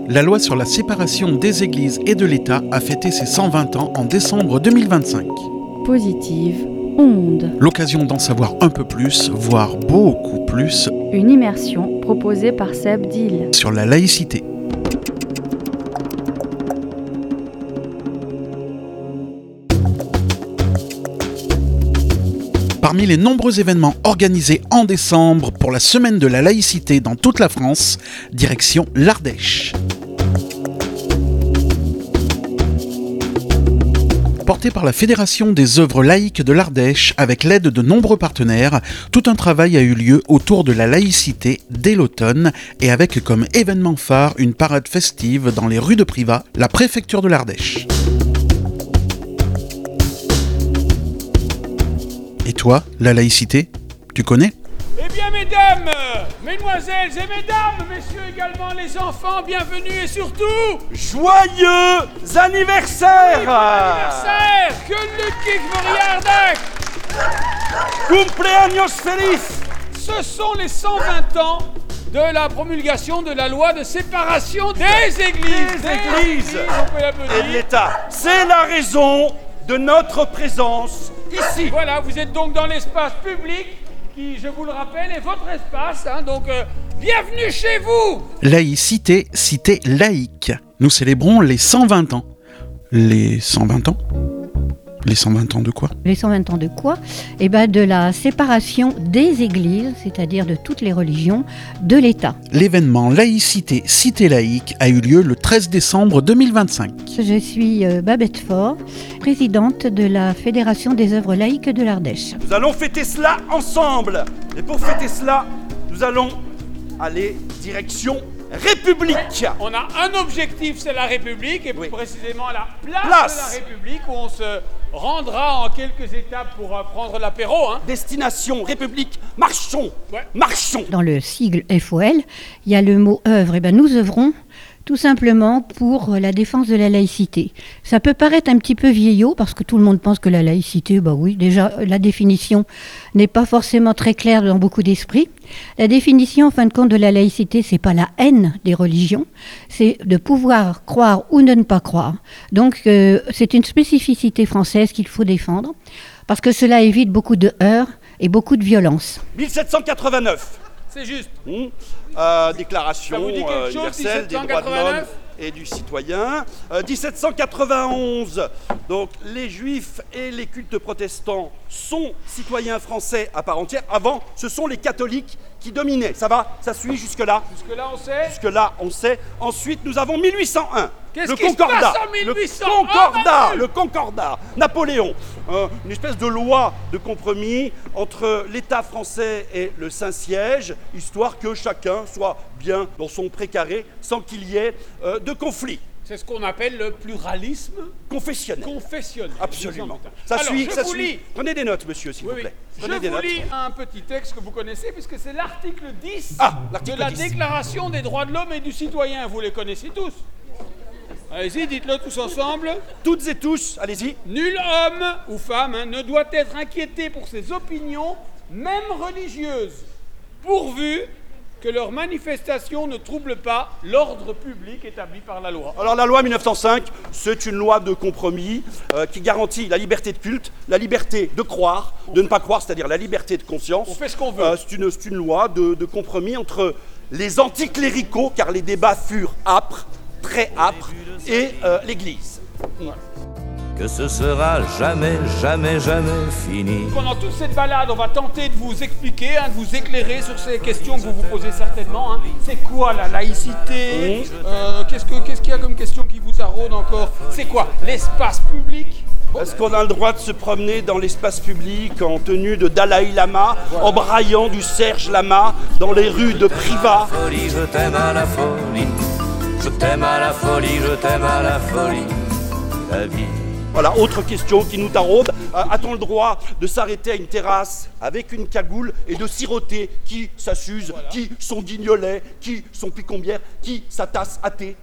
La loi sur la séparation des églises et de l'État a fêté ses 120 ans en décembre 2025. Positive onde. L'occasion d'en savoir un peu plus, voire beaucoup plus, Une immersion proposée par Seb Dill. sur la laïcité. Parmi les nombreux événements organisés en décembre pour la semaine de la laïcité dans toute la France, direction l'Ardèche. Porté par la Fédération des œuvres laïques de l'Ardèche, avec l'aide de nombreux partenaires, tout un travail a eu lieu autour de la laïcité dès l'automne et avec comme événement phare une parade festive dans les rues de Privas, la préfecture de l'Ardèche. Et toi, la laïcité, tu connais ? Eh bien, mesdames, mesdemoiselles et mesdames, messieurs également, les enfants, bienvenue et surtout... Joyeux anniversaire! Anniversaire! Que le kick Moriardac! Cumpleaños feliz! Ce sont les 120 ans de la promulgation de la loi de séparation des églises. Des églises on peut l'applaudir. Et de l'État. C'est la raison de notre présence ici. Voilà, vous êtes donc dans l'espace public qui, je vous le rappelle, est votre espace. Donc, bienvenue chez vous! Laïcité, cité laïque. Nous célébrons les 120 ans. Les 120 ans ? Les 120 ans de quoi ? Les 120 ans de quoi ? Eh bien de la séparation des églises, c'est-à-dire de toutes les religions, de l'État. L'événement Laïcité, cité laïque a eu lieu le 13 décembre 2025. Je suis Babette Faure, présidente de la Fédération des œuvres laïques de l'Ardèche. Nous allons fêter cela ensemble. Et pour fêter cela, nous allons aller direction République. On a un objectif, c'est la République, et plus Oui. précisément la place de la République, où on se rendra en quelques étapes pour prendre l'apéro. Destination République, marchons, Ouais. marchons. Dans le sigle FOL, il y a le mot œuvre. Eh bien, nous œuvrons tout simplement pour la défense de la laïcité. Ça peut paraître un petit peu vieillot, parce que tout le monde pense que la laïcité, bah oui, déjà, la définition n'est pas forcément très claire dans beaucoup d'esprits. La définition, en fin de compte, de la laïcité, c'est pas la haine des religions, c'est de pouvoir croire ou de ne pas croire. Donc, c'est une spécificité française qu'il faut défendre, parce que cela évite beaucoup de heurts et beaucoup de violence. 1789. C'est juste. Déclaration Ça vous dit quelque chose, universelle des droits de 1789? l'homme et du citoyen. 1791, donc les juifs et les cultes protestants sont citoyens français à part entière. Avant, ce sont les catholiques qui dominaient. Ça va? Ça suit jusque-là? Jusque-là, on sait. Jusque-là, on sait. Ensuite, nous avons 1801. Qu'est-ce Le qui se Concordat. passe en 1800? Le Concordat. Napoléon. Une espèce de loi de compromis entre l'État français et le Saint-Siège, histoire que chacun soit bien dans son précaré sans qu'il y ait de conflit. C'est ce qu'on appelle le pluralisme Confessionnel. confessionnel. Absolument. Ça Alors, suit, je ça vous suit. lis. Prenez des notes, monsieur, s'il Oui, vous oui. plaît. Je Prenez des vous notes. lis un petit texte que vous connaissez, puisque c'est l'article 10 Ah, l'article de la 10. Déclaration des droits de l'homme et du citoyen. Vous les connaissez tous. Allez-y, dites-le tous ensemble. Toutes et tous, allez-y. Nul homme ou femme ne doit être inquiété pour ses opinions, même religieuses, pourvu que leurs manifestations ne troublent pas l'ordre public établi par la loi. Alors la loi 1905, c'est une loi de compromis qui garantit la liberté de culte, la liberté de croire, de ne pas croire, c'est-à-dire la liberté de conscience. On fait ce qu'on veut. C'est une loi de compromis entre les anticléricaux, car les débats furent âpres, très âpres, et l'Église. Que ce sera jamais, jamais, jamais fini. Pendant toute cette balade, on va tenter de vous expliquer, de vous éclairer sur ces questions que vous vous posez certainement. C'est quoi la laïcité? Qu'est-ce qu'il y a comme question qui vous taraude encore? C'est quoi l'espace public? Est-ce qu'on a le droit de se promener dans l'espace public en tenue de Dalai Lama, en braillant du Serge Lama dans les rues de Privas? Folie, je t'aime à la folie. Je t'aime à la folie, je t'aime à la folie. La vie. Voilà, autre question qui nous taraude. A-t-on le droit de s'arrêter à une terrasse avec une cagoule et de siroter qui sa suze, qui son guignolet, qui son picombière, qui sa tasse à thé,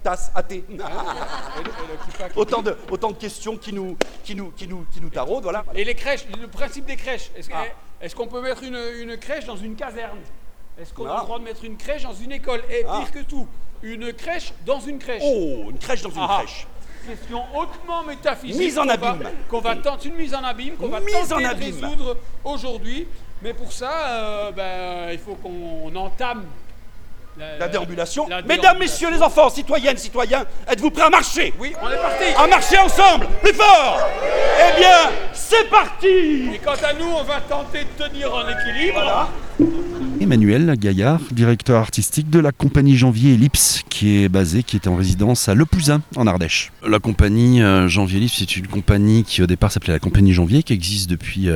autant de questions qui nous taraudent, voilà. Et les crèches, le principe des crèches. Est-ce qu'on peut mettre une crèche dans une caserne? Est-ce qu'on a Ah. le droit de mettre une crèche dans une école? Et pire que tout, une crèche dans une crèche. Oh, une crèche dans une crèche. Question hautement métaphysique. Mise en abîme. Qu'on va tenter une mise en abîme, qu'on va Mise tenter en de abîme. résoudre aujourd'hui. Mais pour ça, il faut qu'on entame La déambulation. la Mesdames, déambulation. messieurs les enfants, citoyennes, citoyens, êtes-vous prêts à marcher? Oui, on est parti. À marcher ensemble, plus fort. Eh bien, c'est parti. Et quant à nous, on va tenter de tenir en équilibre. Voilà. Emmanuel Gaillard, directeur artistique de la compagnie Janvier Ellipse, qui était en résidence à Le Pouzin, en Ardèche. La compagnie Janvier Ellipse, c'est une compagnie qui au départ s'appelait la compagnie Janvier, qui existe depuis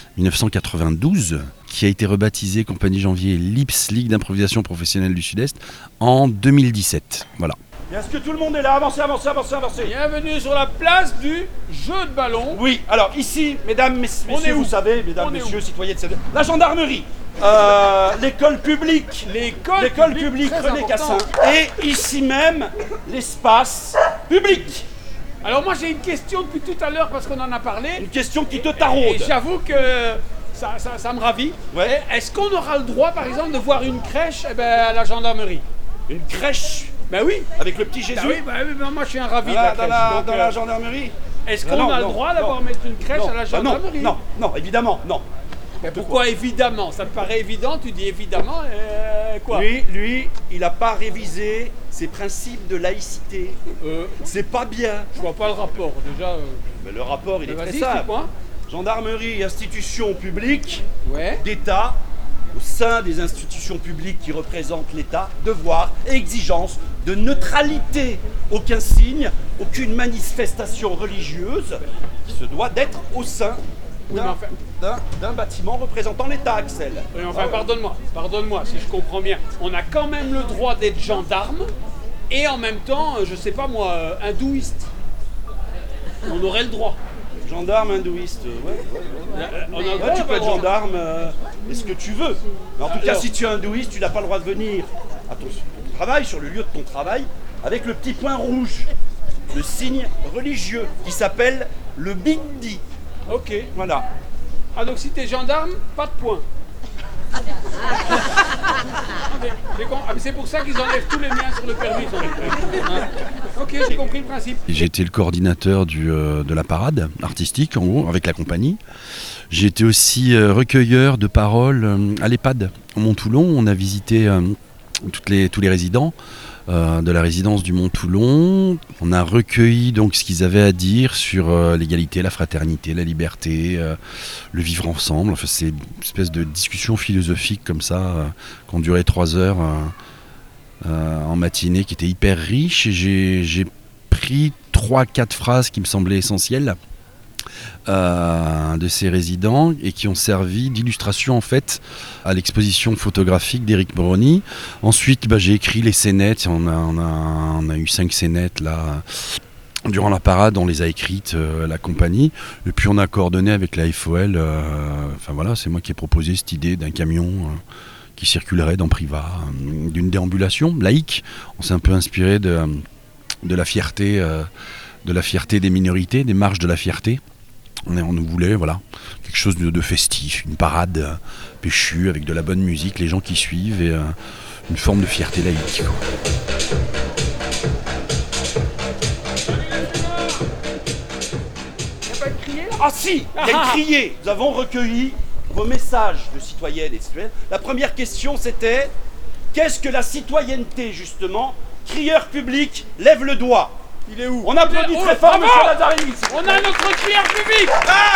1992, qui a été rebaptisée compagnie Janvier Ellipse, Ligue d'improvisation professionnelle du Sud-Est, en 2017. Voilà. Est-ce que tout le monde est là? Avancez, avancez, avancez, avancez. Bienvenue sur la place du jeu de ballon. Oui, alors ici, mesdames, On est messieurs, où? vous savez, mesdames, On est messieurs, où? citoyennes, la gendarmerie, l'école publique, L'école publique très René important. Cassin, et ici même, l'espace public. Alors moi j'ai une question depuis tout à l'heure parce qu'on en a parlé. Une question qui te Et taraude. j'avoue que ça me ravit. Ouais. Et est-ce qu'on aura le droit par exemple de voir une crèche à la gendarmerie? Une crèche Ben oui. avec le petit Jésus Moi je suis un ravi de dans la la, crèche. dans la- Donc, dans la gendarmerie. est-ce Ah qu'on non, a le non, droit non. d'avoir mettre une crèche Non, à la bah non, gendarmerie? non, évidemment, non. Mais pourquoi évidemment? Ça te paraît évident? Tu dis évidemment quoi? Lui, il n'a pas révisé ses principes de laïcité. C'est pas bien. Je vois pas le rapport déjà. Mais le rapport, il est très Vas-y, simple. explique-moi. Gendarmerie, institution publique Ouais. d'État, au sein des institutions publiques qui représentent l'État, devoir et exigence de neutralité. Aucun signe, aucune manifestation religieuse qui se doit d'être au sein Oui, mais enfin- d'un bâtiment représentant l'État, Axel. Oui, enfin, pardonne-moi, si je comprends bien. On a quand même le droit d'être gendarme et en même temps, je sais pas moi, hindouiste. On aurait le droit. Gendarme hindouiste, ouais. On a le Ouais, droit, tu on a peux pas être le droit. gendarme, est-ce que tu veux. Mais en tout cas, Alors. si tu es hindouiste, tu n'as pas le droit de venir à ton travail, sur le lieu de ton travail, avec le petit point rouge, le signe religieux, qui s'appelle le bindi. Ok. Voilà. Ah donc si t'es gendarme, pas de point. C'est pour ça qu'ils enlèvent tous les miens sur le permis. Ok, j'ai compris le principe. J'ai été le coordinateur de la parade artistique, en gros, avec la compagnie. J'ai été aussi recueilleur de paroles à l'EHPAD, au Mont-Toulon. On a visité tous les résidents de la résidence du Mont-Toulon. On a recueilli donc ce qu'ils avaient à dire sur l'égalité, la fraternité, la liberté, le vivre ensemble. Enfin, c'est une espèce de discussion philosophique comme ça, qui ont duré 3 heures en matinée, qui était hyper riche. Et j'ai pris 3-4 phrases qui me semblaient essentielles de ces résidents et qui ont servi d'illustration en fait à l'exposition photographique d'Éric Moroni. Ensuite, j'ai écrit les scénettes. On a eu 5 scénettes là. Durant la parade, on les a écrites la compagnie. Et puis on a coordonné avec la FOL. C'est moi qui ai proposé cette idée d'un camion qui circulerait dans Privas, d'une déambulation laïque. On s'est un peu inspiré de la fierté des minorités, des marches de la fierté. On nous voulait quelque chose de festif, une parade péchue avec de la bonne musique, les gens qui suivent et une forme de fierté laïque. Ah si, il y a une criée. Nous avons recueilli vos messages de citoyennes et citoyens. La première question c'était, qu'est-ce que la citoyenneté justement? Crieur public, lève le doigt. Il est où? On applaudit très fort, bravo monsieur Lazzarini. On a notre crieur public.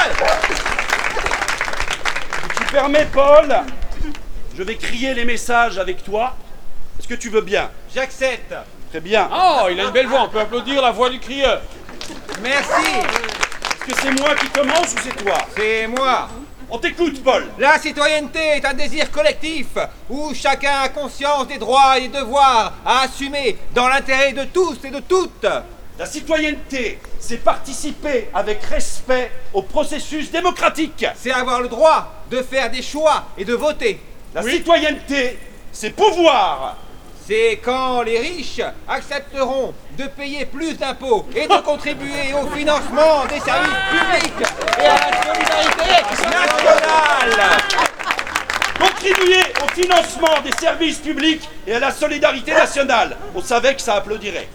Si tu permets, Paul, je vais crier les messages avec toi. Est-ce que tu veux bien? J'accepte. Très bien. Oh, il a une belle voix, on peut applaudir la voix du crieur. Merci. Est-ce que c'est moi qui commence ou c'est toi? C'est moi. On t'écoute, Paul. La citoyenneté est un désir collectif où chacun a conscience des droits et des devoirs à assumer dans l'intérêt de tous et de toutes. La citoyenneté, c'est participer avec respect au processus démocratique. C'est avoir le droit de faire des choix et de voter. La citoyenneté, c'est pouvoir. C'est quand les riches accepteront de payer plus d'impôts et de contribuer au financement des services publics et à la solidarité nationale. Contribuer au financement des services publics et à la solidarité nationale. On savait que ça applaudirait.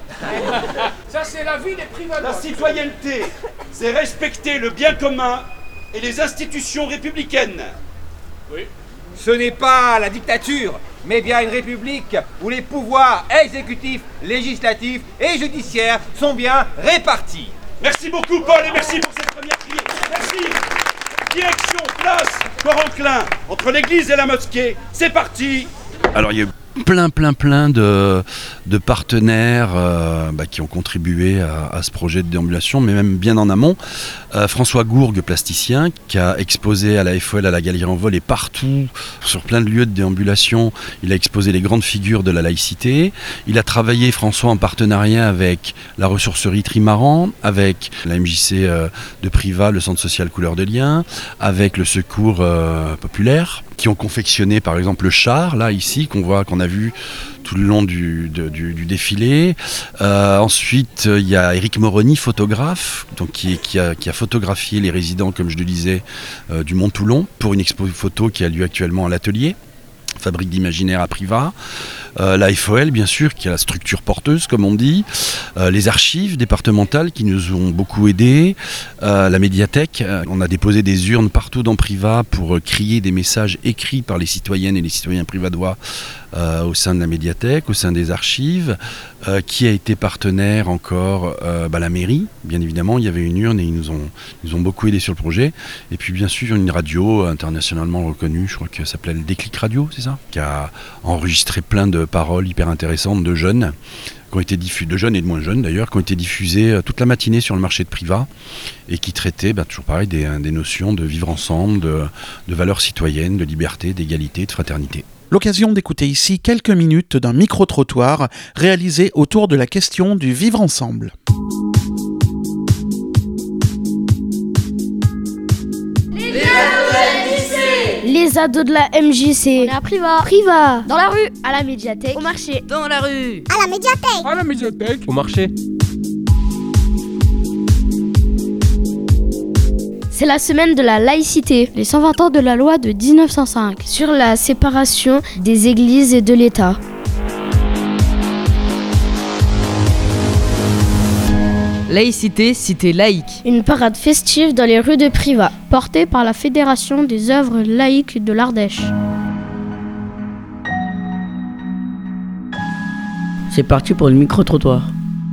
Ça, c'est la vie des privats. La citoyenneté, c'est respecter le bien commun et les institutions républicaines. Oui. Ce n'est pas la dictature, mais bien une république où les pouvoirs exécutifs, législatifs et judiciaires sont bien répartis. Merci beaucoup, Paul, et merci pour cette première prière. Merci. Direction, place, Corentin, entre l'église et la mosquée. C'est parti. Alors il y a plein de partenaires qui ont contribué à ce projet de déambulation, mais même bien en amont. François Gourgue, plasticien, qui a exposé à la FOL, à la Galerie en Vol et partout, sur plein de lieux de déambulation. Il a exposé les grandes figures de la laïcité. Il a travaillé, François, en partenariat avec la ressourcerie Trimaran, avec la MJC de Privas, le centre social Couleur de Liens, avec le secours populaire, qui ont confectionné par exemple le char, là ici, qu'on a vu tout le long du défilé. Ensuite, il y a Éric Moroni, photographe, donc qui a photographié les résidents, comme je le disais, du Mont-Toulon, pour une expo photo qui a lieu actuellement à l'atelier, Fabrique d'imaginaire à Privas. La FOL, bien sûr, qui est la structure porteuse, comme on dit, les archives départementales qui nous ont beaucoup aidés, la médiathèque. On a déposé des urnes partout dans Privas pour crier des messages écrits par les citoyennes et les citoyens privadois au sein de la médiathèque, au sein des archives. Qui a été partenaire encore, la mairie, bien évidemment, il y avait une urne et ils nous ont beaucoup aidés sur le projet. Et puis bien sûr une radio internationalement reconnue, je crois que ça s'appelait le Déclic Radio, c'est ça, qui a enregistré plein de paroles hyper intéressantes de jeunes, qui ont été diffusées, de jeunes et de moins jeunes d'ailleurs, qui ont été diffusées toute la matinée sur le marché de Privas et qui traitaient, toujours pareil, des notions de vivre ensemble, de valeurs citoyennes, de liberté, d'égalité, de fraternité. L'occasion d'écouter ici quelques minutes d'un micro-trottoir réalisé autour de la question du vivre ensemble. Les ados de la MJC. On est à Privas. Dans la rue. À la médiathèque. Au marché. Dans la rue. À la médiathèque. À la médiathèque. Au marché. C'est la semaine de la laïcité, les 120 ans de la loi de 1905 sur la séparation des églises et de l'État. Laïcité, cité laïque. Une parade festive dans les rues de Privas, portée par la Fédération des œuvres laïques de l'Ardèche. C'est parti pour le micro-trottoir.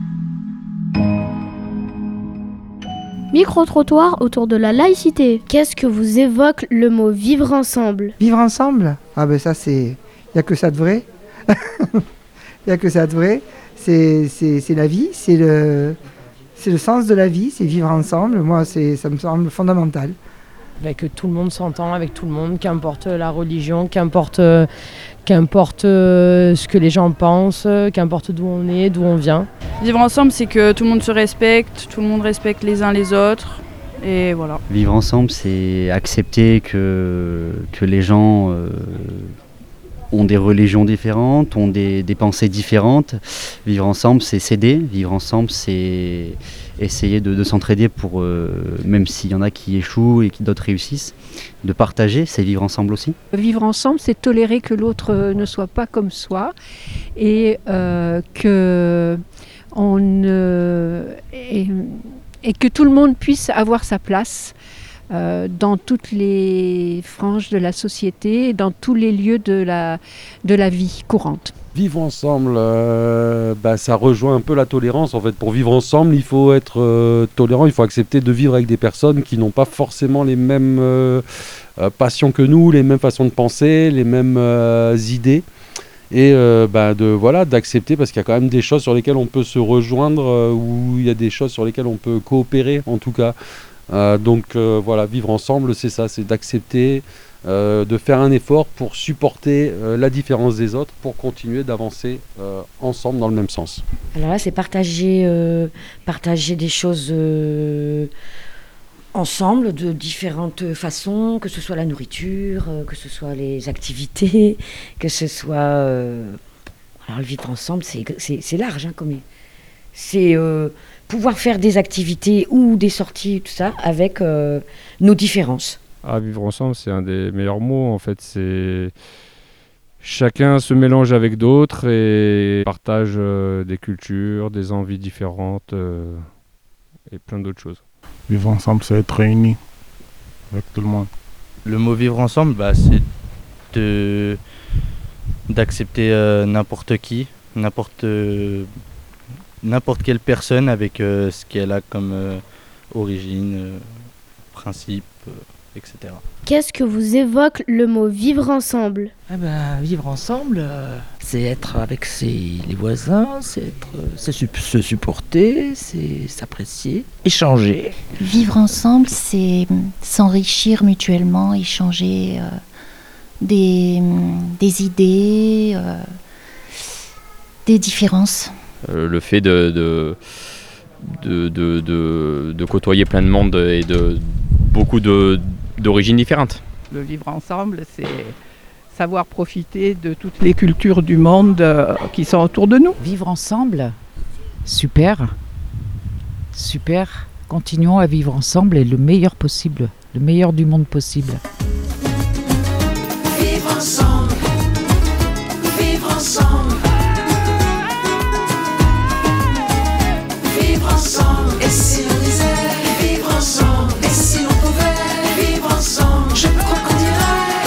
Micro-trottoir autour de la laïcité. Qu'est-ce que vous évoque le mot vivre ensemble ? Vivre ensemble ? Ah ben ça c'est... Il n'y a que ça de vrai. Il n'y a que ça de vrai. C'est la vie, c'est le sens de la vie, c'est vivre ensemble. Moi, ça me semble fondamental. Que tout le monde s'entend avec tout le monde, qu'importe la religion, qu'importe ce que les gens pensent, qu'importe d'où on est, d'où on vient. Vivre ensemble, c'est que tout le monde se respecte, tout le monde respecte les uns les autres, et voilà. Vivre ensemble, c'est accepter que les gens ont des religions différentes, ont des pensées différentes. Vivre ensemble, c'est s'aider. Vivre ensemble, c'est essayer de s'entraider pour, même s'il y en a qui échouent et qui d'autres réussissent, de partager, c'est vivre ensemble aussi. Vivre ensemble, c'est tolérer que l'autre ne soit pas comme soi et que tout le monde puisse avoir sa place dans toutes les franges de la société, dans tous les lieux de la vie courante. Vivre ensemble, ça rejoint un peu la tolérance. En fait, pour vivre ensemble, il faut être tolérant, il faut accepter de vivre avec des personnes qui n'ont pas forcément les mêmes passions que nous, les mêmes façons de penser, les mêmes idées. Et d'accepter, parce qu'il y a quand même des choses sur lesquelles on peut se rejoindre, ou il y a des choses sur lesquelles on peut coopérer en tout cas. Vivre ensemble, c'est ça, c'est d'accepter de faire un effort pour supporter la différence des autres, pour continuer d'avancer ensemble dans le même sens. Alors là, c'est partager des choses ensemble de différentes façons, que ce soit la nourriture, que ce soit les activités, que ce soit... Alors le vivre ensemble, c'est large, c'est pouvoir faire des activités ou des sorties, tout ça, avec nos différences. Vivre ensemble, c'est un des meilleurs mots en fait. C'est chacun se mélange avec d'autres et partage des cultures, des envies différentes et plein d'autres choses. Vivre ensemble, c'est être réuni avec tout le monde. Le mot vivre ensemble, c'est d'accepter n'importe qui, n'importe quelle personne avec ce qu'elle a comme origine, principe, etc. Qu'est-ce que vous évoque le mot vivre ensemble? Vivre ensemble, c'est être avec les voisins, c'est se supporter, c'est s'apprécier, échanger. Vivre ensemble, c'est s'enrichir mutuellement, échanger des idées, des différences. Le fait de côtoyer plein de monde et de beaucoup d'origines différentes. Le vivre ensemble, c'est savoir profiter de toutes les cultures du monde qui sont autour de nous. Vivre ensemble, super. Continuons à vivre ensemble et le meilleur possible, le meilleur du monde possible. Vivre ensemble, vivre ensemble. Vivre ensemble, et si on disait vivre ensemble, et si on pouvait vivre ensemble, je crois qu'on dirait.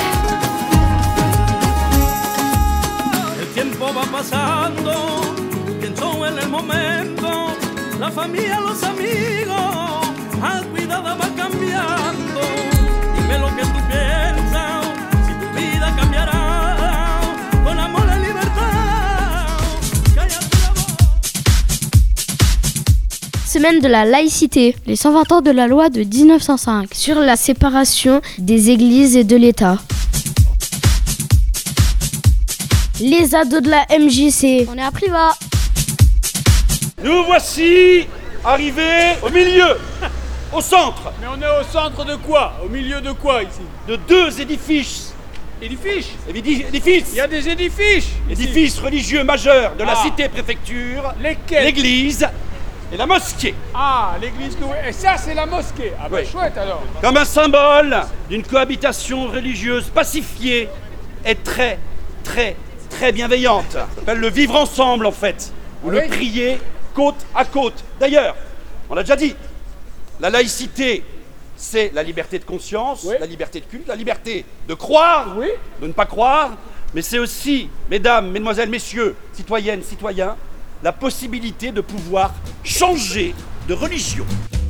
El tiempo va pasando, pienso en el momento, la familia, los amigos, al cuidado va cambiando. Dime lo que tú piensas, si tu vida cambiará, con amor y libertad. Cállate la voz. Semaine de la laïcité, les 120 ans de la loi de 1905 sur la séparation des églises et de l'État. Les ados de la MJC, on est à Privas. Nous voici arrivés au milieu, au centre. Mais on est au centre de quoi? Au milieu de quoi ici? De deux édifices. Édifices? Édifices. Il y a des édifices. Édifices religieux majeurs de la cité-préfecture. Lesquels? L'église et la mosquée. Ah, l'église que vous... Et ça, c'est la mosquée. Ah ben chouette alors. Comme un symbole d'une cohabitation religieuse pacifiée et très, très, très bienveillante. Ça s'appelle le vivre ensemble en fait. Ou le prier côte à côte. D'ailleurs, on l'a déjà dit, la laïcité, c'est la liberté de conscience, la liberté de culte, la liberté de croire, de ne pas croire, mais c'est aussi, mesdames, mesdemoiselles, messieurs, citoyennes, citoyens, la possibilité de pouvoir changer de religion.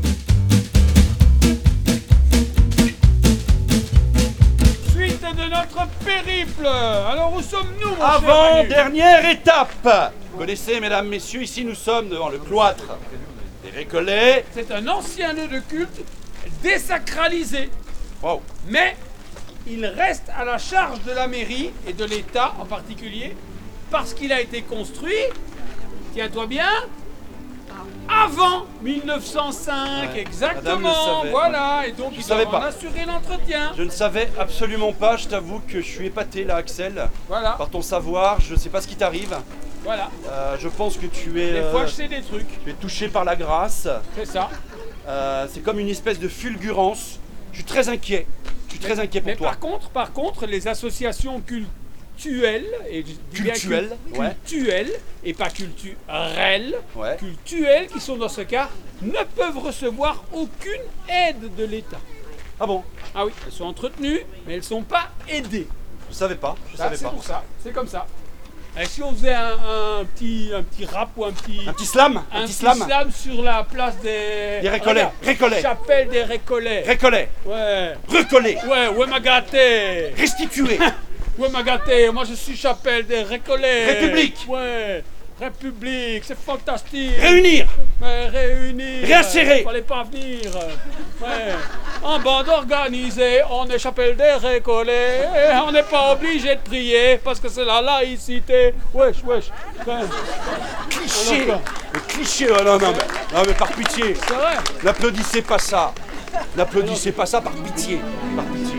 Suite de notre périple. Alors où sommes-nous, mon cher Avant-dernière étape. Vous connaissez, mesdames, messieurs, ici nous sommes devant le cloître des Récollets. C'est un ancien lieu de culte désacralisé. Wow. Mais il reste à la charge de la mairie et de l'État en particulier parce qu'il a été construit, tiens-toi bien, avant 1905, exactement, voilà, et donc ils doivent en assurer l'entretien. Je ne savais absolument pas, je t'avoue que je suis épaté là, Axel, par ton savoir, je ne sais pas ce qui t'arrive. Voilà. Je pense que tu es... Des fois je sais des trucs. Tu es touché par la grâce. C'est ça. C'est comme une espèce de fulgurance. Je suis très inquiet. Je suis très inquiet pour toi. Par contre, les associations cultuelles, et cultuelles et pas culturelles, cultuelles qui sont dans ce cas, ne peuvent recevoir aucune aide de l'État. Ah bon? Ah oui, elles sont entretenues, mais elles ne sont pas aidées. Je savais pas. C'est pour ça, c'est comme ça. Et si on faisait un petit rap ou un petit slam sur la place des Récollets. Récollets. Chapelle des Récollets. Récollets. Ouais. Recollets. Ouais, ouais m'a gâté. Restitué. Ouais m'a gâté. Moi je suis Chapelle des Récollets. République. Ouais. République, c'est fantastique. Réunir. Ouais, réunir. Réinsérer. Fallait pas venir. Ouais. En bande organisée, on est Chapelle des Récollets. Et on n'est pas obligé de prier parce que c'est la laïcité. Wesh. Ouais. Cliché. Le cliché. Oh, non, mais par pitié. C'est vrai. N'applaudissez pas ça. N'applaudissez pas ça par pitié. Par pitié.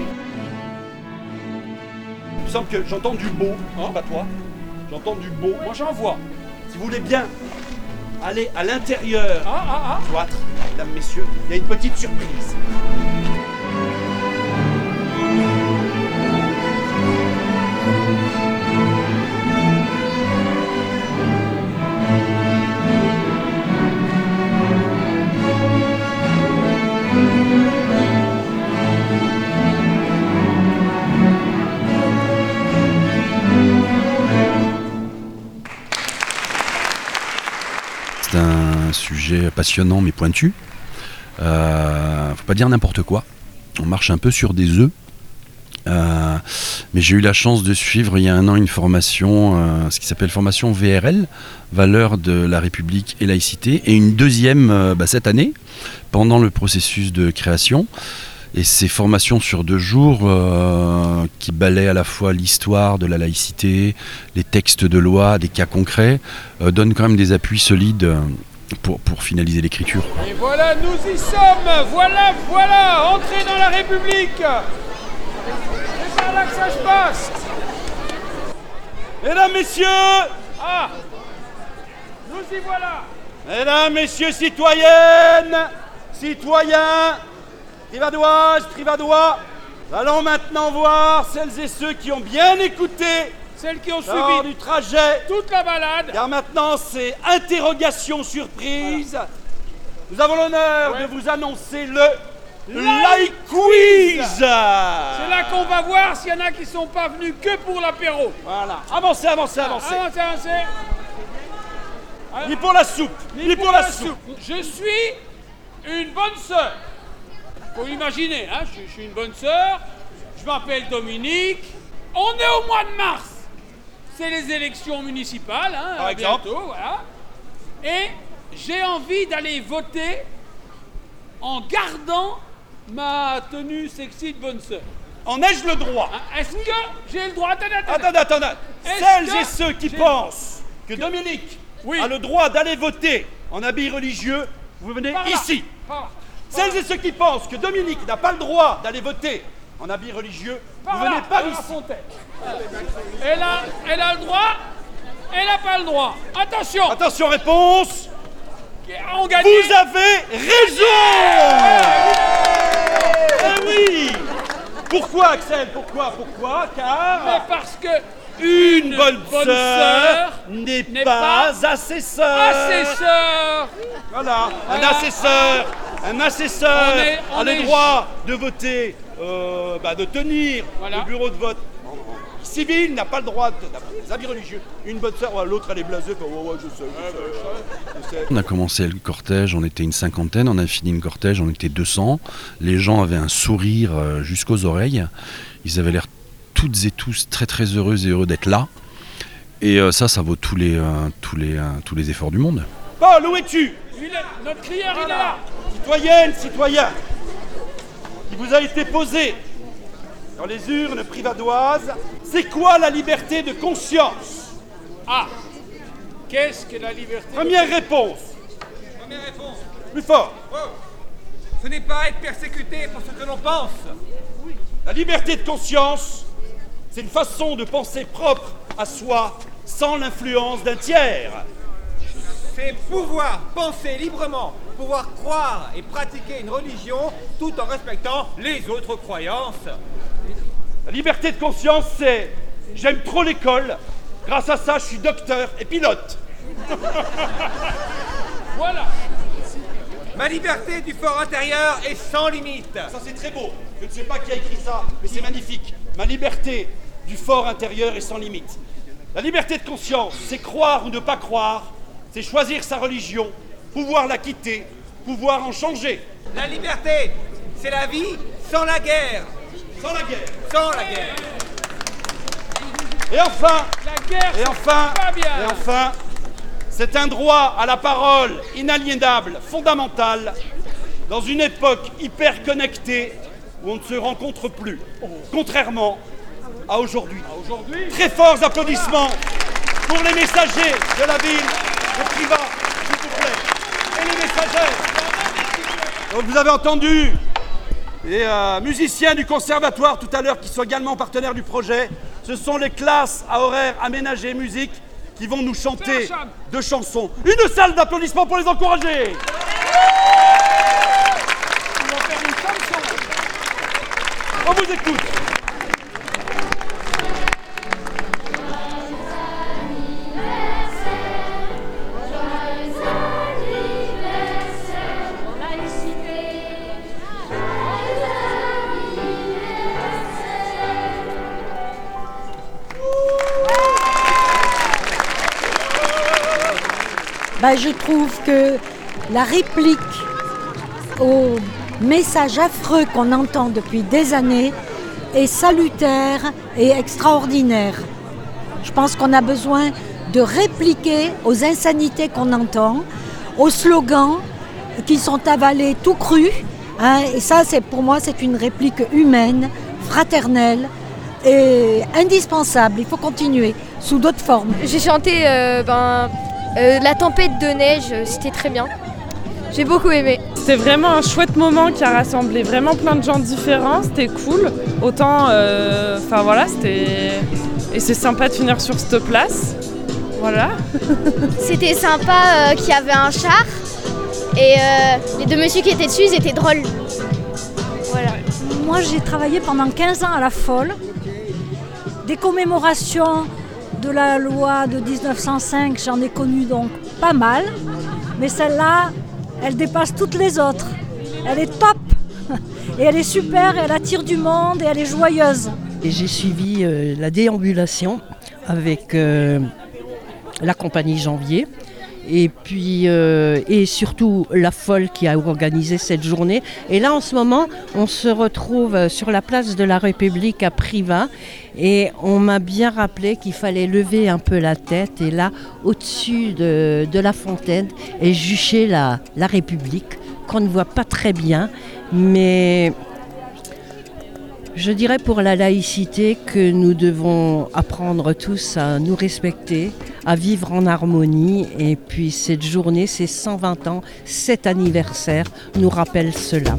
Il me semble que j'entends du beau. Pas toi. J'entends du beau. Moi j'en vois. Si vous voulez bien aller à l'intérieur du cloître, mesdames, messieurs, il y a une petite surprise. sujet passionnant mais pointu. Faut pas dire n'importe quoi. On marche un peu sur des œufs. Mais j'ai eu la chance de suivre il y a 1 an une formation, ce qui s'appelle formation VRL, Valeurs de la République et laïcité, et une deuxième cette année, pendant le processus de création. Et ces formations sur 2 jours qui balaient à la fois l'histoire de la laïcité, les textes de loi, des cas concrets, donnent quand même des appuis solides pour finaliser l'écriture. Et voilà, nous y sommes. Voilà, entrez dans la République. C'est par là que ça se passe. Mesdames, messieurs, Ah, nous y voilà. mesdames, messieurs, citoyennes, citoyens, Privadois, nous allons maintenant voir celles et ceux qui ont bien écouté, celles qui ont lors suivi du trajet, toute la balade. Car maintenant c'est interrogation surprise. Voilà. Nous avons l'honneur de vous annoncer le Like Quiz. C'est là qu'on va voir s'il y en a qui sont pas venus que pour l'apéro. Voilà, avancez. Avancez. Ni pour la soupe, ni pour la soupe. Je suis une bonne sœur. Faut imaginer, hein, je suis une bonne sœur, je m'appelle Dominique, on est au mois de mars, c'est les élections municipales, hein, par exemple. bientôt, voilà, et j'ai envie d'aller voter en gardant ma tenue sexy de bonne sœur. En ai-je le droit? Est-ce que j'ai le droit? Attendez. Celles et ceux qui pensent que Dominique a le droit d'aller voter en habit religieux, vous venez ici. Celles et ceux qui pensent que Dominique n'a pas le droit d'aller voter en habit religieux, vous venez pas ici. Elle a le droit, elle n'a pas le droit. Attention. Attention, réponse. On gagne. Vous avez raison. Eh oui. Pourquoi, Axel? Pourquoi? Car... Mais parce que une bonne sœur n'est pas assesseur. Assesseur. Voilà, un assesseur a le droit de voter, de tenir le bureau de vote civil, n'a pas le droit des habits religieux. Une bonne sœur, l'autre elle est blasée, je sais. On a commencé le cortège, on était une 50aine, on a fini le cortège, on était 200. Les gens avaient un sourire jusqu'aux oreilles. Ils avaient l'air toutes et tous très très heureux et heureux d'être là. Et ça vaut tous les efforts du monde. Paul, où es-tu? Notre crieur, il est là. Citoyennes, citoyens, il vous a été posé dans les urnes privadoises, c'est quoi la liberté de conscience? Ah, qu'est-ce que la liberté Première réponse. Plus fort. Oh. Ce n'est pas être persécuté pour ce que l'on pense. La liberté de conscience, c'est une façon de penser propre à soi, sans l'influence d'un tiers. C'est pouvoir penser librement, pouvoir croire et pratiquer une religion tout en respectant les autres croyances. La liberté de conscience, c'est j'aime trop l'école, grâce à ça je suis docteur et pilote. Voilà. Ma liberté du fort intérieur est sans limite. Ça c'est très beau, je ne sais pas qui a écrit ça, mais c'est magnifique. Ma liberté du fort intérieur est sans limite. La liberté de conscience, c'est croire ou ne pas croire, c'est choisir sa religion, pouvoir la quitter, pouvoir en changer. La liberté, c'est la vie sans la guerre. Sans la guerre. Sans la guerre. Et enfin, la guerre, et enfin, c'est un droit à la parole inaliénable, fondamental, dans une époque hyper connectée où on ne se rencontre plus, contrairement à aujourd'hui. Très forts applaudissements pour les messagers de la ville de Privas, s'il vous plaît, et les messagères. Donc vous avez entendu les musiciens du conservatoire tout à l'heure qui sont également partenaires du projet. Ce sont les classes à horaire aménagé musique qui vont nous chanter 2 chansons. Une salle d'applaudissements pour les encourager. On vous écoute. Je trouve que la réplique au message affreux qu'on entend depuis des années est salutaire et extraordinaire. Je pense qu'on a besoin de répliquer aux insanités qu'on entend, aux slogans qui sont avalés tout crus. Et ça, pour moi, c'est une réplique humaine, fraternelle et indispensable. Il faut continuer sous d'autres formes. J'ai chanté La tempête de neige, c'était très bien. J'ai beaucoup aimé. C'était vraiment un chouette moment qui a rassemblé vraiment plein de gens différents. C'était cool. Autant, c'était... Et c'est sympa de finir sur cette place. Voilà. C'était sympa qu'il y avait un char. Et les deux messieurs qui étaient dessus, ils étaient drôles. Voilà. Moi, j'ai travaillé pendant 15 ans à la Folle. Des commémorations de la loi de 1905, j'en ai connu donc pas mal. Mais celle-là, elle dépasse toutes les autres. Elle est top. Et elle est super, et elle attire du monde, et elle est joyeuse. Et j'ai suivi la déambulation avec la compagnie Janvier. Et puis et surtout la Folle qui a organisé cette journée. Et là en ce moment on se retrouve sur la place de la République à Privas et on m'a bien rappelé qu'il fallait lever un peu la tête et là au-dessus de la fontaine est juchée la République qu'on ne voit pas très bien, mais je dirais pour la laïcité que nous devons apprendre tous à nous respecter, à vivre en harmonie. Et puis cette journée, ces 120 ans, cet anniversaire nous rappelle cela.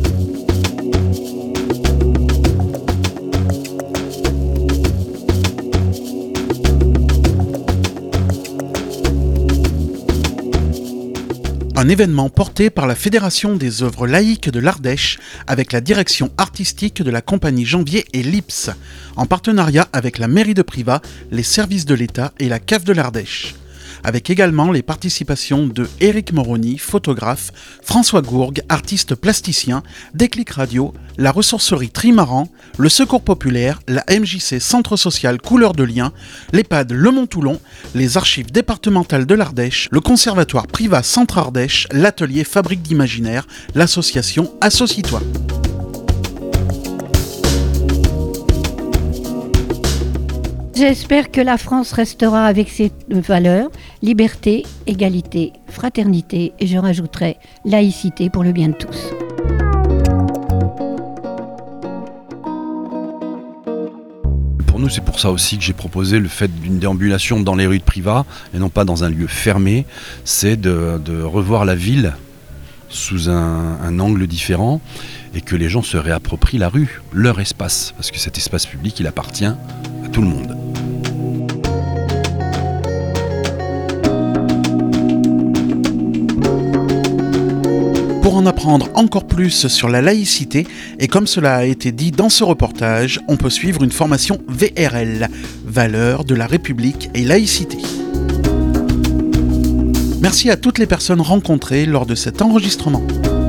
Un événement porté par la Fédération des œuvres laïques de l'Ardèche avec la direction artistique de la compagnie Janvier et l'IPS, en partenariat avec la mairie de Privas, les services de l'État et la CAF de l'Ardèche. Avec également les participations de Éric Moroni, photographe, François Gourgue, artiste plasticien, Déclic Radio, la ressourcerie Trimaran, le Secours Populaire, la MJC Centre Social Couleur de Liens, l'EHPAD Le Mont-Toulon, les archives départementales de l'Ardèche, le Conservatoire Privas Centre Ardèche, l'atelier Fabrique d'Imaginaire, l'association Associe-toi. J'espère que la France restera avec ses valeurs, liberté, égalité, fraternité et je rajouterai laïcité pour le bien de tous. Pour nous, c'est pour ça aussi que j'ai proposé le fait d'une déambulation dans les rues de Privas et non pas dans un lieu fermé, c'est de revoir la ville sous un angle différent et que les gens se réapproprient la rue, leur espace, parce que cet espace public, il appartient à tout le monde. Pour en apprendre encore plus sur la laïcité, et comme cela a été dit dans ce reportage, on peut suivre une formation VRL, Valeurs de la République et laïcité. Merci à toutes les personnes rencontrées lors de cet enregistrement.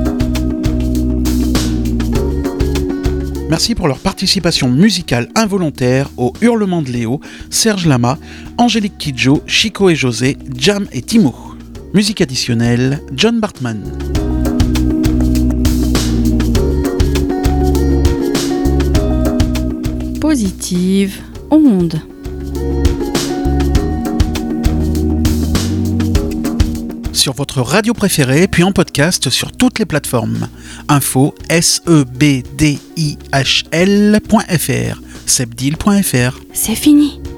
Merci pour leur participation musicale involontaire au Hurlement de Léo, Serge Lama, Angélique Kidjo, Chico et José, Jam et Timo. Musique additionnelle, John Bartman. Positive onde. Sur votre radio préférée, puis en podcast sur toutes les plateformes. Info sebdihl.fr, sebdil.fr. C'est fini.